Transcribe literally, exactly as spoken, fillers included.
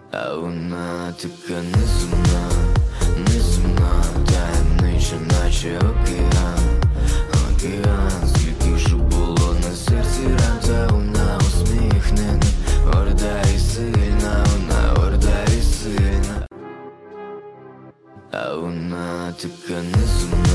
А вона така неземна, неземна, таємнича, наче океан, океан, скільки вже було на серці ран, та вона усміхнена, горда і сильна, вона горда і сильна. А вона така неземна.